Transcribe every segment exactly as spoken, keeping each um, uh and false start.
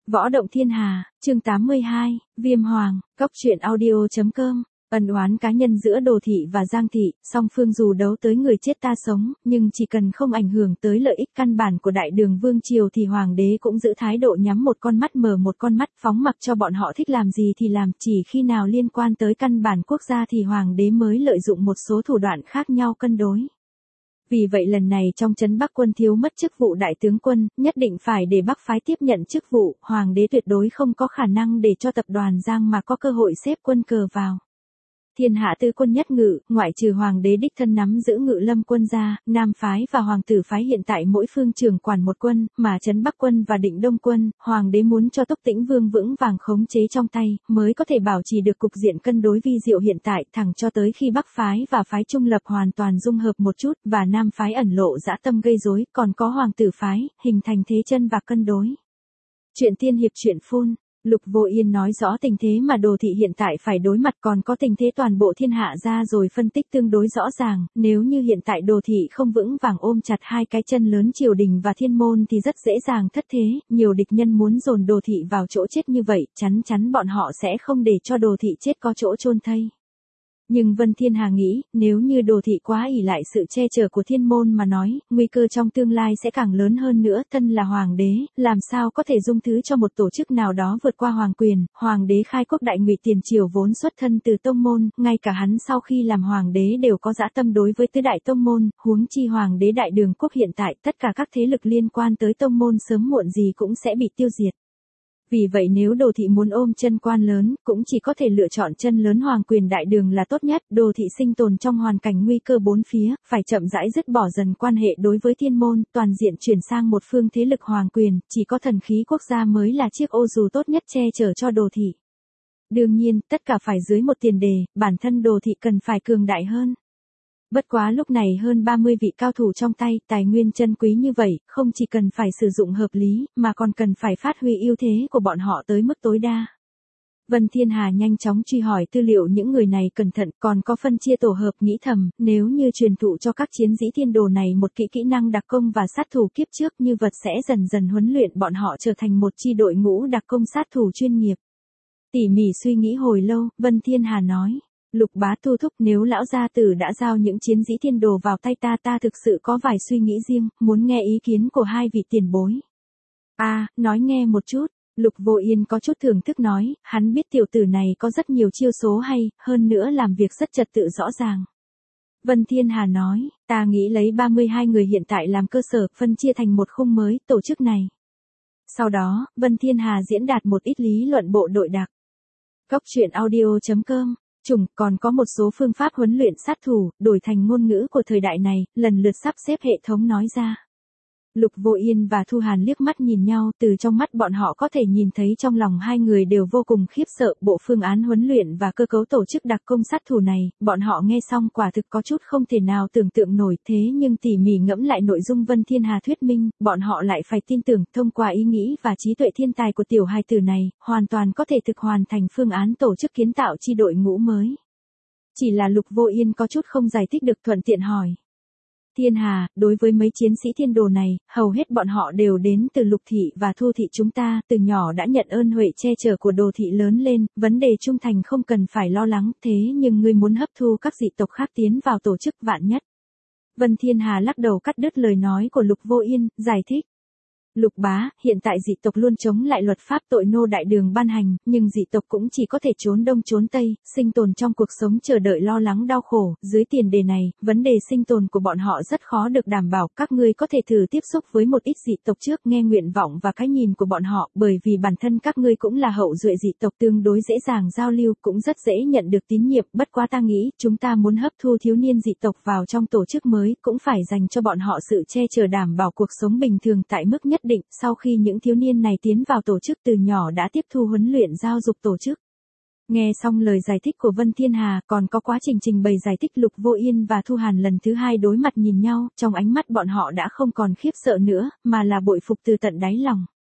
Võ động thiên hà, chương tám mươi hai, Viêm Hoàng, Cốc truyện audio.com. Ân oán cá nhân giữa Đồ Thị và Giang Thị, song phương dù đấu tới người chết ta sống, nhưng chỉ cần không ảnh hưởng tới lợi ích căn bản của Đại Đường Vương Triều thì Hoàng đế cũng giữ thái độ nhắm một con mắt mở một con mắt, phóng mặc cho bọn họ thích làm gì thì làm, chỉ khi nào liên quan tới căn bản quốc gia thì Hoàng đế mới lợi dụng một số thủ đoạn khác nhau cân đối. Vì vậy lần này trong trấn Bắc Quân thiếu mất chức vụ đại tướng quân, nhất định phải để Bắc phái tiếp nhận chức vụ, Hoàng đế tuyệt đối không có khả năng để cho tập đoàn Giang mà có cơ hội xếp quân cờ vào. Thiên hạ tứ quân nhất ngự, ngoại trừ Hoàng đế đích thân nắm giữ Ngự Lâm quân ra, Nam phái và Hoàng tử phái hiện tại mỗi phương trưởng quản một quân, mà trấn Bắc quân và Định Đông quân, Hoàng đế muốn cho Túc Tĩnh Vương vững vàng khống chế trong tay, mới có thể bảo trì được cục diện cân đối vi diệu hiện tại, thẳng cho tới khi Bắc phái và phái trung lập hoàn toàn dung hợp một chút, và Nam phái ẩn lộ dã tâm gây rối, còn có Hoàng tử phái, hình thành thế chân và cân đối. Chuyện tiên hiệp truyện phun. Lục Vô Yên nói rõ tình thế mà Đồ Thị hiện tại phải đối mặt, còn có tình thế toàn bộ thiên hạ ra rồi phân tích tương đối rõ ràng, nếu như hiện tại Đồ Thị không vững vàng ôm chặt hai cái chân lớn triều đình và thiên môn thì rất dễ dàng thất thế, nhiều địch nhân muốn dồn Đồ Thị vào chỗ chết như vậy, chắn chắn bọn họ sẽ không để cho Đồ Thị chết có chỗ chôn thây. Nhưng Vân Thiên Hà nghĩ, nếu như Đồ Thị quá ỷ lại sự che chở của thiên môn mà nói, nguy cơ trong tương lai sẽ càng lớn hơn nữa, thân là hoàng đế, làm sao có thể dung thứ cho một tổ chức nào đó vượt qua hoàng quyền, hoàng đế khai quốc đại ngụy tiền triều vốn xuất thân từ tông môn, ngay cả hắn sau khi làm hoàng đế đều có dã tâm đối với tứ đại tông môn, huống chi hoàng đế Đại Đường quốc hiện tại, tất cả các thế lực liên quan tới tông môn sớm muộn gì cũng sẽ bị tiêu diệt. Vì vậy nếu Đồ Thị muốn ôm chân quan lớn, cũng chỉ có thể lựa chọn chân lớn hoàng quyền Đại Đường là tốt nhất. Đồ Thị sinh tồn trong hoàn cảnh nguy cơ bốn phía, phải chậm rãi dứt bỏ dần quan hệ đối với thiên môn, toàn diện chuyển sang một phương thế lực hoàng quyền, chỉ có thần khí quốc gia mới là chiếc ô dù tốt nhất che chở cho Đồ Thị. Đương nhiên, tất cả phải dưới một tiền đề, bản thân Đồ Thị cần phải cường đại hơn. Bất quá lúc này hơn ba mươi vị cao thủ trong tay, tài nguyên chân quý như vậy, không chỉ cần phải sử dụng hợp lý, mà còn cần phải phát huy ưu thế của bọn họ tới mức tối đa. Vân Thiên Hà nhanh chóng truy hỏi tư liệu những người này cẩn thận, còn có phân chia tổ hợp nghĩ thầm, nếu như truyền thụ cho các chiến sĩ thiên đồ này một kỹ kỹ năng đặc công và sát thủ kiếp trước như vật sẽ dần dần huấn luyện bọn họ trở thành một chi đội ngũ đặc công sát thủ chuyên nghiệp. Tỉ mỉ suy nghĩ hồi lâu, Vân Thiên Hà nói. Lục Bá Tu thúc, nếu lão gia tử đã giao những chiến sĩ thiên đồ vào tay ta ta thực sự có vài suy nghĩ riêng, muốn nghe ý kiến của hai vị tiền bối. À, nói nghe một chút, Lục Vô Yên có chút thưởng thức nói, hắn biết tiểu tử này có rất nhiều chiêu số hay, hơn nữa làm việc rất trật tự rõ ràng. Vân Thiên Hà nói, ta nghĩ lấy ba mươi hai người hiện tại làm cơ sở, phân chia thành một khung mới, tổ chức này. Sau đó, Vân Thiên Hà diễn đạt một ít lý luận bộ đội đặc. Cốc truyện audio.com. Trùng, còn có một số phương pháp huấn luyện sát thủ, đổi thành ngôn ngữ của thời đại này, lần lượt sắp xếp hệ thống nói ra. Lục Vô Yên và Thu Hàn liếc mắt nhìn nhau, từ trong mắt bọn họ có thể nhìn thấy trong lòng hai người đều vô cùng khiếp sợ, bộ phương án huấn luyện và cơ cấu tổ chức đặc công sát thủ này, bọn họ nghe xong quả thực có chút không thể nào tưởng tượng nổi, thế nhưng tỉ mỉ ngẫm lại nội dung Vân Thiên Hà thuyết minh, bọn họ lại phải tin tưởng, thông qua ý nghĩ và trí tuệ thiên tài của tiểu hài tử này, hoàn toàn có thể thực hoàn thành phương án tổ chức kiến tạo chi đội ngũ mới. Chỉ là Lục Vô Yên có chút không giải thích được, thuận tiện hỏi. Thiên Hà, đối với mấy chiến sĩ thiên đồ này, hầu hết bọn họ đều đến từ Lục Thị và Thu Thị chúng ta, từ nhỏ đã nhận ơn huệ che chở của Đồ Thị lớn lên, vấn đề trung thành không cần phải lo lắng, thế nhưng ngươi muốn hấp thu các dị tộc khác tiến vào tổ chức vạn nhất. Vân Thiên Hà lắc đầu cắt đứt lời nói của Lục Vô Yên, giải thích. Lục bá, hiện tại dị tộc luôn chống lại luật pháp tội nô Đại Đường ban hành, nhưng dị tộc cũng chỉ có thể trốn đông trốn tây, sinh tồn trong cuộc sống chờ đợi lo lắng đau khổ, dưới tiền đề này, vấn đề sinh tồn của bọn họ rất khó được đảm bảo, các ngươi có thể thử tiếp xúc với một ít dị tộc trước, nghe nguyện vọng và cái nhìn của bọn họ, bởi vì bản thân các ngươi cũng là hậu duệ dị tộc tương đối dễ dàng giao lưu, cũng rất dễ nhận được tín nhiệm, bất quá ta nghĩ, chúng ta muốn hấp thu thiếu niên dị tộc vào trong tổ chức mới, cũng phải dành cho bọn họ sự che chở đảm bảo cuộc sống bình thường tại mức nhất định, sau khi những thiếu niên này tiến vào tổ chức từ nhỏ đã tiếp thu huấn luyện giáo dục tổ chức. Nghe xong lời giải thích của Vân Thiên Hà, còn có quá trình trình bày giải thích, Lục Vô Yên và Thu Hàn lần thứ hai đối mặt nhìn nhau, trong ánh mắt bọn họ đã không còn khiếp sợ nữa, mà là bội phục từ tận đáy lòng.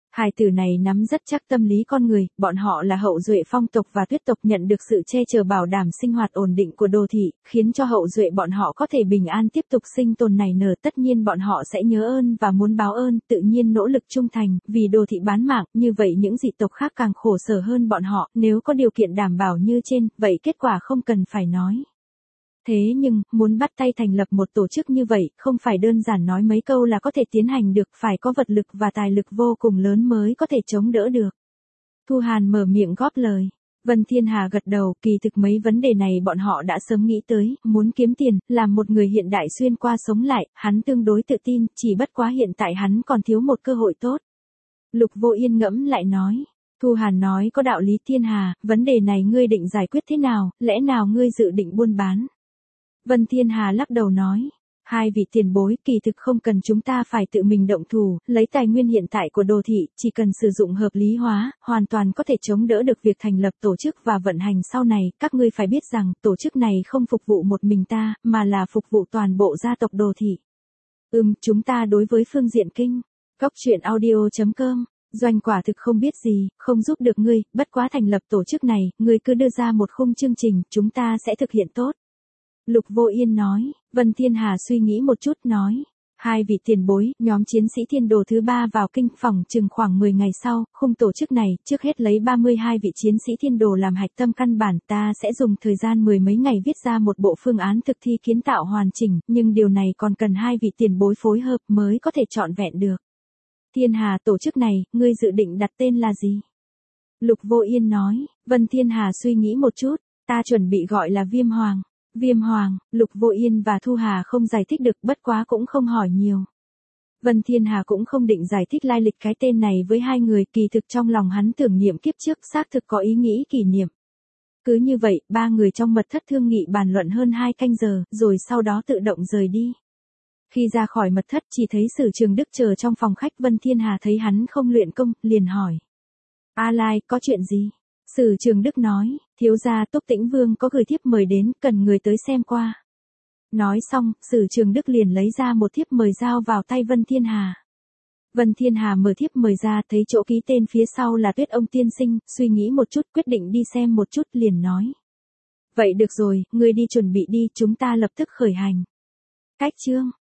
Hài tử này nắm rất chắc tâm lý con người, bọn họ là hậu duệ phong tộc và tuyết tộc nhận được sự che chở bảo đảm sinh hoạt ổn định của đồ thị, khiến cho hậu duệ bọn họ có thể bình an tiếp tục sinh tồn nảy nở. Tất nhiên bọn họ sẽ nhớ ơn và muốn báo ơn, tự nhiên nỗ lực trung thành, vì đồ thị bán mạng, như vậy những dị tộc khác càng khổ sở hơn bọn họ, nếu có điều kiện đảm bảo như trên, vậy kết quả không cần phải nói. Thế nhưng, muốn bắt tay thành lập một tổ chức như vậy, không phải đơn giản nói mấy câu là có thể tiến hành được, phải có vật lực và tài lực vô cùng lớn mới có thể chống đỡ được. Thu Hàn mở miệng góp lời. Vân Thiên Hà gật đầu, kỳ thực mấy vấn đề này bọn họ đã sớm nghĩ tới, muốn kiếm tiền, làm một người hiện đại xuyên qua sống lại, hắn tương đối tự tin, chỉ bất quá hiện tại hắn còn thiếu một cơ hội tốt. Lục Vô Yên ngẫm lại nói. Thu Hàn nói có đạo lý. Thiên Hà, vấn đề này ngươi định giải quyết thế nào, lẽ nào ngươi dự định buôn bán? Vân Thiên Hà lắc đầu nói, hai vị tiền bối, kỳ thực không cần chúng ta phải tự mình động thủ, lấy tài nguyên hiện tại của đồ thị, chỉ cần sử dụng hợp lý hóa, hoàn toàn có thể chống đỡ được việc thành lập tổ chức và vận hành sau này. Các ngươi phải biết rằng, tổ chức này không phục vụ một mình ta, mà là phục vụ toàn bộ gia tộc đồ thị. Ừm, chúng ta đối với phương diện kinh, cốc truyện audio chấm com. Doanh quả thực không biết gì, không giúp được ngươi, bất quá thành lập tổ chức này, ngươi cứ đưa ra một khung chương trình, chúng ta sẽ thực hiện tốt. Lục Vô Yên nói. Vân Thiên Hà suy nghĩ một chút nói, hai vị tiền bối, nhóm chiến sĩ thiên đồ thứ ba vào kinh phòng chừng khoảng mười ngày sau, khung tổ chức này, trước hết lấy ba mươi hai vị chiến sĩ thiên đồ làm hạch tâm căn bản, ta sẽ dùng thời gian mười mấy ngày viết ra một bộ phương án thực thi kiến tạo hoàn chỉnh, nhưng điều này còn cần hai vị tiền bối phối hợp mới có thể trọn vẹn được. Thiên Hà, tổ chức này, ngươi dự định đặt tên là gì? Lục Vô Yên nói. Vân Thiên Hà suy nghĩ một chút, ta chuẩn bị gọi là Viêm Hoàng. Viêm Hoàng, Lục Vô Yên và Thu Hà không giải thích được, bất quá cũng không hỏi nhiều. Vân Thiên Hà cũng không định giải thích lai lịch cái tên này với hai người, kỳ thực trong lòng hắn tưởng niệm kiếp trước xác thực có ý nghĩ kỷ niệm. Cứ như vậy, ba người trong mật thất thương nghị bàn luận hơn hai canh giờ, rồi sau đó tự động rời đi. Khi ra khỏi mật thất chỉ thấy Sử Trường Đức chờ trong phòng khách. Vân Thiên Hà thấy hắn không luyện công, liền hỏi. A Lai, có chuyện gì? Sử Trường Đức nói, thiếu gia Túc Tĩnh Vương có gửi thiếp mời đến, cần người tới xem qua. Nói xong, Sử Trường Đức liền lấy ra một thiếp mời giao vào tay Vân Thiên Hà. Vân Thiên Hà mở thiếp mời ra, thấy chỗ ký tên phía sau là Tuyết ông tiên sinh, suy nghĩ một chút, quyết định đi xem một chút, liền nói. Vậy được rồi, ngươi đi chuẩn bị đi, chúng ta lập tức khởi hành. Cách chương